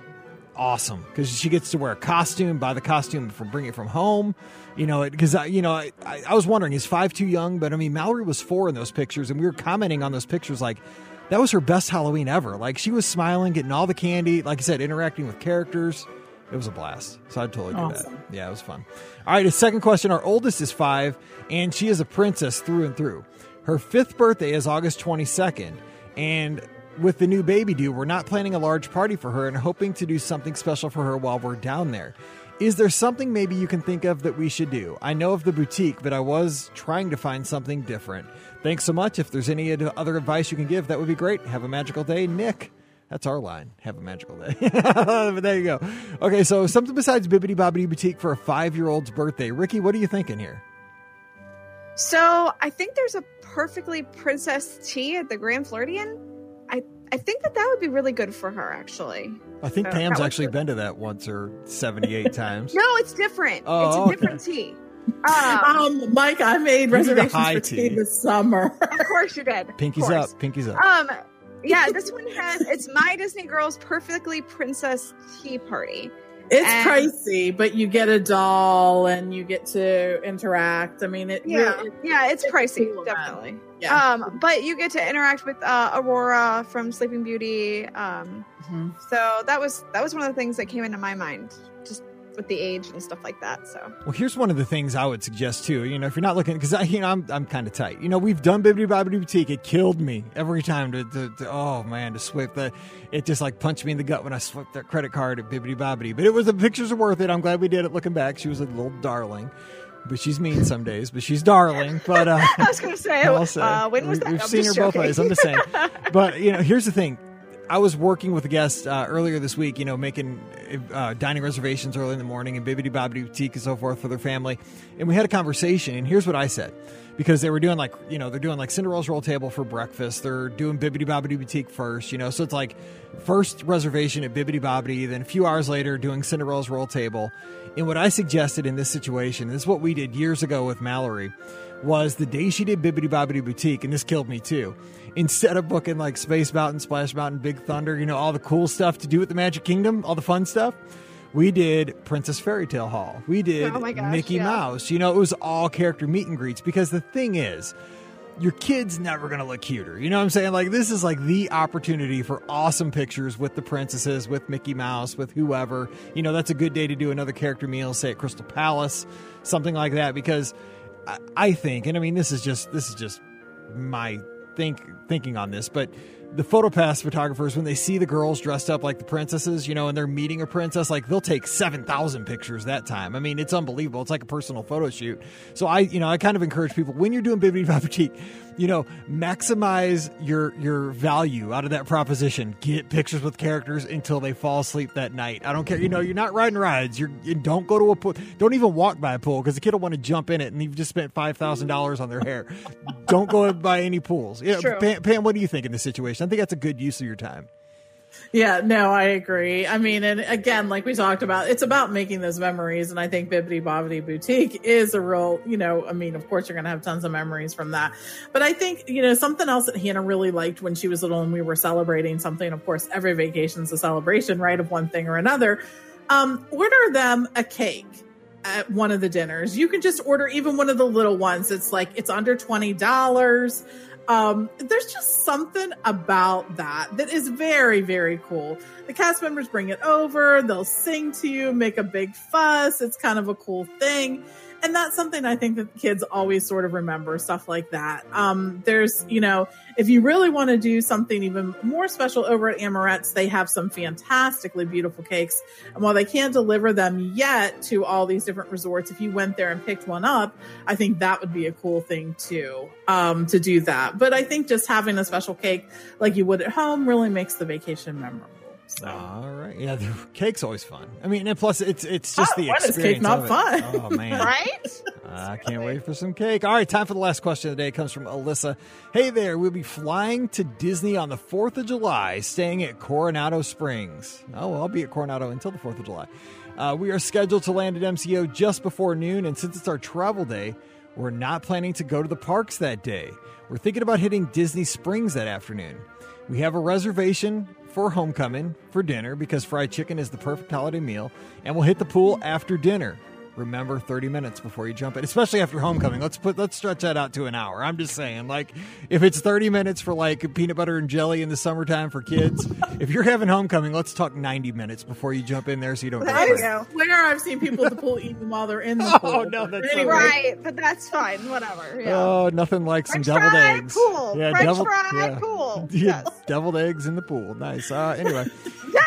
Speaker 1: Awesome, because she gets to wear a costume, buy the costume, from bring it from home, you know. Because I, you know, I, I was wondering, is five too young? But I mean, Mallory was four in those pictures, and we were commenting on those pictures like that was her best Halloween ever. Like she was smiling, getting all the candy, like I said, interacting with characters. It was a blast. So I'd totally do
Speaker 4: Awesome.
Speaker 1: that. Yeah, it was fun. All right, a second question. Our oldest is five, and she is a princess through and through. Her fifth birthday is August twenty-second, and with the new baby due, we're not planning a large party for her and hoping to do something special for her while we're down there. Is there something maybe you can think of that we should do? I know of the boutique, but I was trying to find something different. Thanks so much. If there's any other advice you can give, that would be great. Have a magical day. Nick, That's our line. Have a magical day. But there you go. Okay, so something besides Bibbidi Bobbidi Boutique for a five-year-old's birthday. Ricky, what are you thinking here?
Speaker 3: So I think there's a perfectly princess tea at the Grand Floridian. I, I think that that would be really good for her, actually.
Speaker 1: I think
Speaker 3: So
Speaker 1: Pam's
Speaker 3: that
Speaker 1: actually
Speaker 3: was-
Speaker 1: been to that once or seventy-eight times.
Speaker 3: No, it's different.
Speaker 1: Oh,
Speaker 3: it's a
Speaker 1: okay.
Speaker 3: different tea. Um,
Speaker 4: Um, Mike, I made
Speaker 1: You did a
Speaker 4: reservations
Speaker 1: high
Speaker 4: for tea
Speaker 1: tea.
Speaker 4: this summer.
Speaker 3: of course you did. Of
Speaker 1: Pinkies
Speaker 3: course.
Speaker 1: up. Pinkies up.
Speaker 3: Um, yeah, this one has it's My Disney Girls Perfectly Princess Tea Party.
Speaker 4: It's
Speaker 3: And-
Speaker 4: pricey, but you get a doll and you get to interact. I mean, it
Speaker 3: Yeah,
Speaker 4: really,
Speaker 3: yeah, it's
Speaker 4: it's
Speaker 3: pricey,
Speaker 4: cool, man.
Speaker 3: definitely.
Speaker 4: yeah.
Speaker 3: Um, but you get to interact with uh, Aurora from Sleeping Beauty. Um,
Speaker 4: Mhm.
Speaker 3: so that was that was one of the things that came into my mind, just with the age and stuff like that. So
Speaker 1: Well, here's one of the things I would suggest too. You know, if you're not looking, because I, you know, I'm I'm kind of tight. You know, we've done Bibbidi Bobbidi Boutique. It killed me every time to, to, to oh man, to swipe the. It just like punched me in the gut when I swiped that credit card at Bibbidi Bobbidi. But it was the pictures are worth it. I'm glad we did it. Looking back, she was a little darling, but she's mean some days. But she's darling. But uh,
Speaker 3: I was going to say,
Speaker 1: I'll say,
Speaker 3: uh, when was
Speaker 1: we-
Speaker 3: that?
Speaker 1: We've
Speaker 3: I'm
Speaker 1: seen her
Speaker 3: just
Speaker 1: both
Speaker 3: joking.
Speaker 1: ways. I'm just saying. But you know, here's the thing. I was working with a guest uh, earlier this week, you know, making uh, dining reservations early in the morning and Bibbidi Bobbidi Boutique and so forth for their family. And we had a conversation, and here's what I said. Because they were doing like, you know, they're doing like Cinderella's Roll Table for breakfast. They're doing Bibbidi Bobbidi Boutique first, you know. So it's like first reservation at Bibbidi Bobbidi, then a few hours later doing Cinderella's Roll Table. And what I suggested in this situation, this is what we did years ago with Mallory, was the day she did Bibbidi Bobbidi Boutique, and this killed me too. Instead of booking like Space Mountain, Splash Mountain, Big Thunder, you know, all the cool stuff to do with the Magic Kingdom, all the fun stuff, we did Princess Fairy Tale Hall. We did
Speaker 3: Oh my gosh,
Speaker 1: Mickey
Speaker 3: yeah.
Speaker 1: Mouse. You know, it was all character meet and greets because the thing is, your kid's never going to look cuter. You know what I'm saying? Like, this is like the opportunity for awesome pictures with the princesses, with Mickey Mouse, with whoever. You know, that's a good day to do another character meal, say at Crystal Palace, something like that, because I, I think, and I mean, this is just, this is just my think thinking on this, but the PhotoPass photographers, when they see the girls dressed up like the princesses, you know, and they're meeting a princess, like they'll take seven thousand pictures that time. I mean, it's unbelievable. It's like a personal photo shoot. So I, you know, I kind of encourage people when you're doing Bibbidi Bobbidi Boutique, you know, maximize your, your value out of that proposition. Get pictures with characters until they fall asleep that night. I don't care. You know, you're not riding rides. You're, you don't go to a pool. Don't even walk by a pool because the kid will want to jump in it and you've just spent five thousand dollars on their hair. Don't go by any pools. You know,
Speaker 3: True.
Speaker 1: Pam, Pam, what do you think in this situation? I think that's a good use of your time.
Speaker 4: Yeah, no, I agree. I mean, and again, like we talked about, it's about making those memories. And I think Bibbidi Bobbidi Boutique is a real, you know, I mean, of course, you're going to have tons of memories from that. But I think, you know, something else that Hannah really liked when she was little and we were celebrating something, of course, every vacation's a celebration, right, of one thing or another. Um, order them a cake at one of the dinners. You can just order even one of the little ones. It's like, it's under twenty dollars. Um, there's just something about that that is very, very cool. The cast members bring it over, they'll sing to you, make a big fuss. It's kind of a cool thing. And that's something I think that kids always sort of remember, stuff like that. Um, there's, you know, if you really want to do something even more special over at Amorette's, they have some fantastically beautiful cakes. And while they can't deliver them yet to all these different resorts, if you went there and picked one up, I think that would be a cool thing too, um, to do that. But I think just having a special cake like you would at home really makes the vacation memorable. So.
Speaker 1: All right. Yeah, the cake's always fun. I mean, and plus it's it's just
Speaker 4: Oh,
Speaker 1: the
Speaker 4: when is
Speaker 1: experience.
Speaker 4: cake not
Speaker 1: of it.
Speaker 4: fun?
Speaker 1: Oh man.
Speaker 3: right?
Speaker 1: I can't wait for some cake. All right, time for the last question of the day. It comes from Alyssa. Hey there, we'll be flying to Disney on the fourth of July, staying at Coronado Springs. Oh, well, I'll be at Coronado until the fourth of July. Uh, we are scheduled to land at M C O just before noon, and since it's our travel day, we're not planning to go to the parks that day. We're thinking about hitting Disney Springs that afternoon. We have a reservation for homecoming for dinner because fried chicken is the perfect holiday meal, and we'll hit the pool after dinner. Remember, thirty minutes before you jump in, especially after homecoming. Let's put let's stretch that out to an hour. I'm just saying, like, if it's thirty minutes for like peanut butter and jelly in the summertime for kids, if you're having homecoming, let's talk ninety minutes before you jump in there so you don't.
Speaker 3: There
Speaker 1: go
Speaker 3: you
Speaker 1: crazy.
Speaker 3: go.
Speaker 4: Where I've seen people at the pool eating while they're in the pool.
Speaker 1: Oh, no, that's so
Speaker 4: anyway,
Speaker 3: Right, but that's fine. Whatever. Yeah.
Speaker 1: Oh, nothing like some
Speaker 3: French
Speaker 1: deviled
Speaker 3: fry
Speaker 1: eggs.
Speaker 3: pool. French
Speaker 1: deviled-
Speaker 3: fry
Speaker 1: yeah.
Speaker 3: pool.
Speaker 1: Yeah,
Speaker 3: Yes.
Speaker 1: deviled eggs in the pool. Nice. Uh, anyway.
Speaker 3: Deviled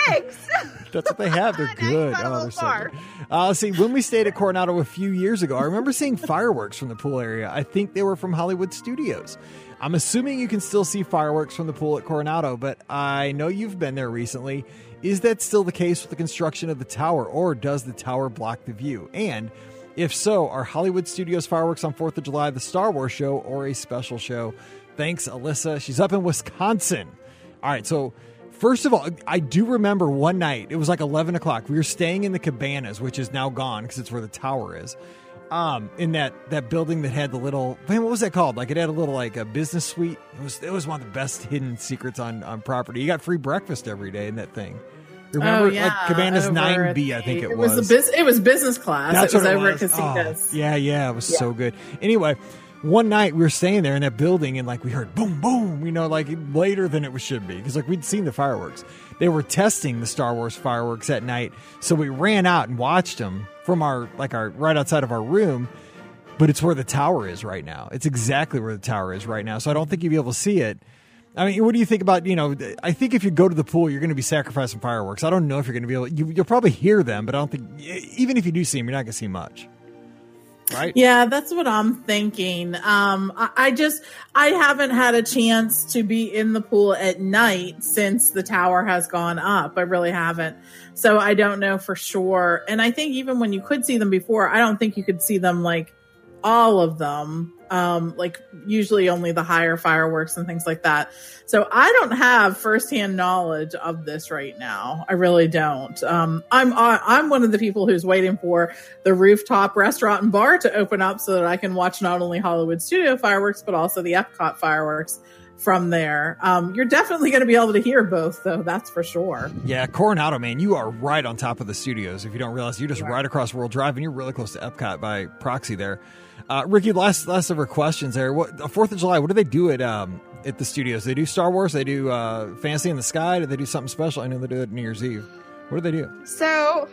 Speaker 3: Thanks.
Speaker 1: That's what they have. They're good. Oh, they're so good. Uh, see, when we stayed at Coronado a few years ago, I remember seeing fireworks from the pool area. I think they were from Hollywood Studios. I'm assuming you can still see fireworks from the pool at Coronado, but I know you've been there recently. Is that still the case with the construction of the tower, or does the tower block the view? And if so, are Hollywood Studios fireworks on fourth of July the Star Wars show or a special show? Thanks, Alyssa. She's up in Wisconsin. All right, so first of all, I do remember one night, it was like eleven o'clock. We were staying in the Cabanas, which is now gone because it's where the tower is. Um, in that, that building that had the little, man, what was that called? Like it had a little like a business suite. It was it was one of the best hidden secrets on, on property. You got free breakfast every day in that thing. Remember,
Speaker 4: oh, yeah.
Speaker 1: like Cabanas nine B, I think it,
Speaker 4: it
Speaker 1: was.
Speaker 4: was. The biz, it was business class.
Speaker 1: That's
Speaker 4: it was
Speaker 1: what it
Speaker 4: over
Speaker 1: was.
Speaker 4: at Casitas.
Speaker 1: Oh, yeah, yeah, it was
Speaker 4: Yeah.
Speaker 1: so good. Anyway, one night we were staying there in that building, and like we heard boom, boom. You know, like later than it should be because like we'd seen the fireworks. They were testing the Star Wars fireworks at night, so we ran out and watched them from our like our right outside of our room. But it's where the tower is right now. It's exactly where the tower is right now. So I don't think you'll be able to see it. I mean, what do you think about, you know, I think if you go to the pool, you're going to be sacrificing fireworks. I don't know if you're going to be able, you, you'll probably hear them, but I don't think, even if you do see them, you're not going to see much. Right?
Speaker 4: Yeah, that's what I'm thinking. Um, I, I just, I haven't had a chance to be in the pool at night since the tower has gone up. I really haven't. So I don't know for sure. And I think even when you could see them before, I don't think you could see them like all of them. Um, like usually only the higher fireworks and things like that. So I don't have firsthand knowledge of this right now. I really don't. Um, I'm, I'm one of the people who's waiting for the rooftop restaurant and bar to open up so that I can watch not only Hollywood Studio fireworks, but also the Epcot fireworks from there. Um, you're definitely going to be able to hear both though. That's for sure.
Speaker 1: Yeah. Coronado, man, you are right on top of the studios. If you don't realize, you're just
Speaker 4: Yeah.
Speaker 1: right across World Drive and you're really close to Epcot by proxy there. Uh, Ricky, last last of our questions there. What fourth of July? What do they do at um at the studios? They do Star Wars. They do uh, Fantasy in the Sky. Do they do something special? I know they do it at New Year's Eve. What do they do?
Speaker 3: So,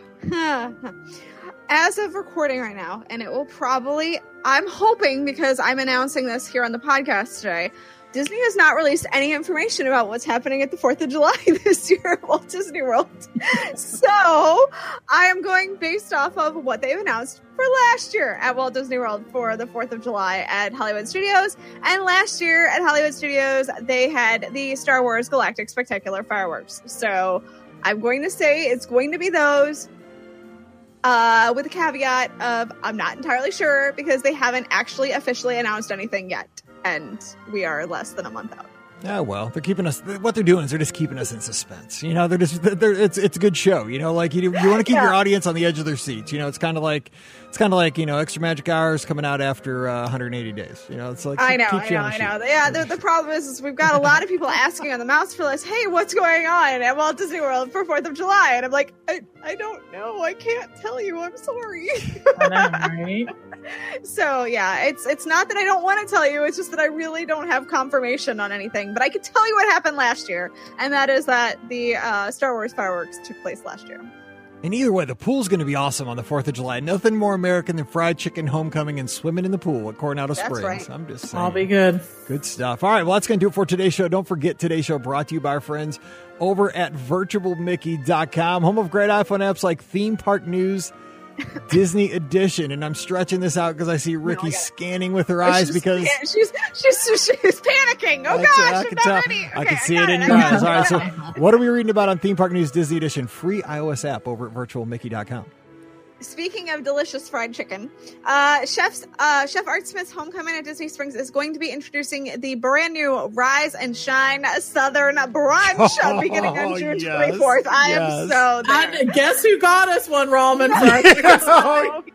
Speaker 3: as of recording right now, and it will probably, I'm hoping because I'm announcing this here on the podcast today, Disney has not released any information about what's happening at the fourth of July this year at Walt Disney World. So I am going based off of what they've announced for last year at Walt Disney World for the fourth of July at Hollywood Studios. And last year at Hollywood Studios, they had the Star Wars Galactic Spectacular fireworks. So I'm going to say it's going to be those. Uh, with a caveat of I'm not entirely sure because they haven't actually officially announced anything yet. And we are less than a month out.
Speaker 1: Yeah, well, they're keeping us. What they're doing is they're just keeping us in suspense. You know, they're just. They're, it's it's a good show. You know, like you you want to keep
Speaker 3: Yeah.
Speaker 1: your audience on the edge of their seats. You know, it's kind of like it's kind of like you know, Extra Magic Hours coming out after uh, one hundred eighty days. You know, it's like
Speaker 3: I know,
Speaker 1: keeps
Speaker 3: I
Speaker 1: you
Speaker 3: know,
Speaker 1: on
Speaker 3: I
Speaker 1: the
Speaker 3: know.
Speaker 1: sheet.
Speaker 3: Yeah, the, the problem is, is we've got a lot of people asking on the Mouse for list, hey, what's going on at Walt Disney World for fourth of July? And I'm like, I, I don't know. I can't tell you. I'm sorry.
Speaker 4: I know, right?
Speaker 3: So yeah, it's it's not that I don't want to tell you. It's just that I really don't have confirmation on anything. But I can tell you what happened last year, and that is that the uh, Star Wars fireworks took place last year.
Speaker 1: And either way, the pool's going to be awesome on the fourth of July. Nothing more American than fried chicken, homecoming, and swimming in the pool at Coronado
Speaker 3: That's
Speaker 1: Springs.
Speaker 3: right.
Speaker 1: I'm just saying.
Speaker 4: I'll be good.
Speaker 1: Good stuff. All right, well, that's going to do it for today's show. Don't forget, today's show brought to you by our friends over at virtual mickey dot com, home of great iPhone apps like Theme Park News, Disney Edition. And I'm stretching this out because I see Ricky
Speaker 3: I got it.
Speaker 1: scanning with her eyes
Speaker 3: she's,
Speaker 1: because
Speaker 3: she's she's she's panicking. Oh
Speaker 1: That's-
Speaker 3: gosh,
Speaker 1: I
Speaker 3: I'm
Speaker 1: can
Speaker 3: not
Speaker 1: tell.
Speaker 3: ready.
Speaker 1: I
Speaker 3: Okay,
Speaker 1: can see
Speaker 3: got
Speaker 1: it in
Speaker 3: I
Speaker 1: your
Speaker 3: got
Speaker 1: eyes.
Speaker 3: it.
Speaker 1: All right, so
Speaker 3: Okay.
Speaker 1: what are we reading about on Theme Park News Disney Edition? Free iOS app over at virtual mickey dot com.
Speaker 3: Speaking of delicious fried chicken, uh, Chef's uh, Chef Art Smith's Homecoming at Disney Springs is going to be introducing the brand new Rise and Shine Southern Brunch
Speaker 1: Oh,
Speaker 3: beginning on June
Speaker 1: yes,
Speaker 3: twenty-fourth. I
Speaker 1: yes.
Speaker 3: am so there.
Speaker 4: I, guess who got us one ramen for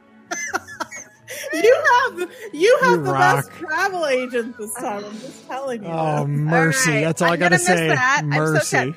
Speaker 4: You have you have
Speaker 1: You
Speaker 4: the
Speaker 1: rock.
Speaker 4: best travel agent this time. I'm just telling you.
Speaker 1: Oh,
Speaker 4: that.
Speaker 1: mercy.
Speaker 3: All right.
Speaker 1: That's all
Speaker 3: I'm
Speaker 1: I got to
Speaker 3: gonna miss
Speaker 1: say.
Speaker 3: that. I'm so
Speaker 1: Mercy.
Speaker 3: sad.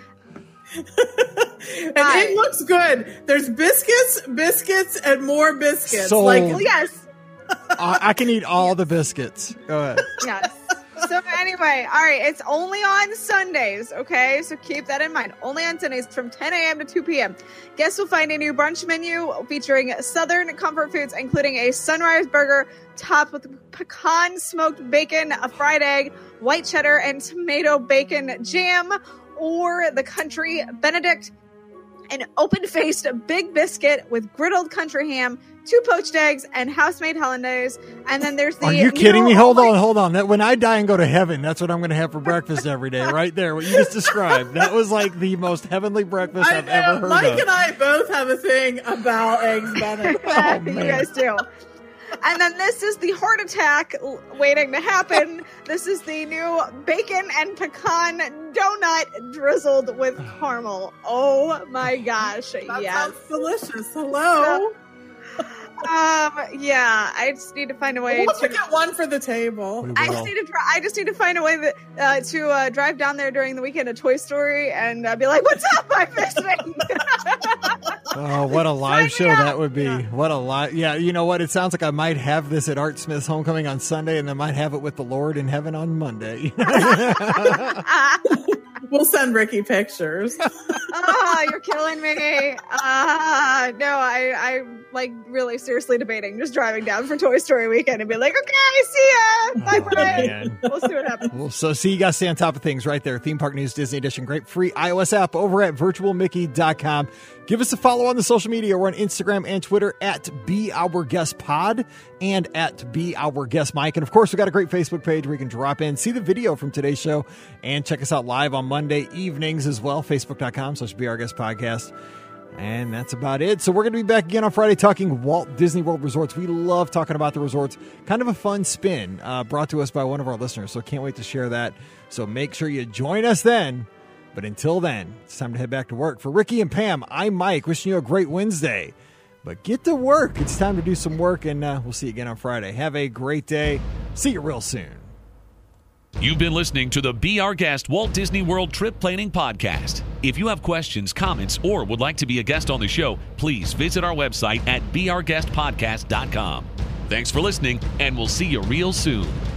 Speaker 4: And
Speaker 3: Hi.
Speaker 4: it looks good. There's biscuits, biscuits, and more biscuits.
Speaker 1: Sold.
Speaker 4: Like
Speaker 3: Well, yes,
Speaker 1: I, I can eat all the biscuits. Go ahead.
Speaker 3: yes. So anyway, all right, it's only on Sundays, okay? So keep that in mind. Only on Sundays from ten a.m. to two p.m. Guests will find a new brunch menu featuring Southern comfort foods, including a sunrise burger topped with pecan smoked bacon, a fried egg, white cheddar, and tomato bacon jam, or the country Benedict an open-faced big biscuit with griddled country ham, two poached eggs, and house-made hollandaise. And then there's the...
Speaker 1: Are you kidding me? Hold on, hold on. That, when I die and go to heaven, that's what I'm going to have for breakfast every day, right there. What you just described. That was like the most heavenly breakfast
Speaker 4: I
Speaker 1: I've
Speaker 4: know,
Speaker 1: ever heard
Speaker 4: Mike
Speaker 1: of.
Speaker 4: and I both have a thing about Eggs Benedict.
Speaker 1: Oh,
Speaker 3: You
Speaker 1: man.
Speaker 3: guys do. And then this is the heart attack waiting to happen. This is the new bacon and pecan donut drizzled with caramel. Oh my gosh.
Speaker 4: That
Speaker 3: yes.
Speaker 4: sounds delicious. Hello.
Speaker 3: Um, yeah, I just need to find a way
Speaker 4: We'll have
Speaker 3: to
Speaker 4: to get one for the table.
Speaker 1: We
Speaker 3: I
Speaker 1: will.
Speaker 3: just need to. try- I just need to find a way that, uh, to uh, drive down there during the weekend to Toy Story and uh, be like, "What's up? I'm visiting."
Speaker 1: Oh, what a live show
Speaker 3: Sign me up.
Speaker 1: that would be. What a live. Yeah, you know what? It sounds like I might have this at Art Smith's homecoming on Sunday, and I might have it with the Lord in heaven on Monday.
Speaker 4: We'll send Ricky pictures.
Speaker 3: Oh, you're killing me. Uh, no, I, I like really seriously debating just driving down for Toy Story weekend and be like, okay, see ya. Bye,
Speaker 1: Oh,
Speaker 3: bye.
Speaker 1: man.
Speaker 3: We'll see what happens.
Speaker 1: Well, so see, you guys stay on top of things right there. Theme Park News Disney Edition. Great free iOS app over at virtual mickey dot com. Give us a follow on the social media. We're on Instagram and Twitter at Be Our Guest Pod and at Be Our Guest Mike. And of course, we got a great Facebook page where you can drop in, see the video from today's show, and check us out live on Monday evenings as well. Facebook dot com slash Be Our Guest Podcast. And that's about it. So we're going to be back again on Friday talking Walt Disney World Resorts. We love talking about the resorts. Kind of a fun spin uh, brought to us by one of our listeners. So can't wait to share that. So make sure you join us then. But until then, it's time to head back to work. For Ricky and Pam, I'm Mike, wishing you a great Wednesday. But get to work. It's time to do some work, and uh, we'll see you again on Friday. Have a great day. See you real soon.
Speaker 2: You've been listening to the Be Our Guest Walt Disney World Trip Planning Podcast. If you have questions, comments, or would like to be a guest on the show, please visit our website at be our guest podcast dot com. Thanks for listening, and we'll see you real soon.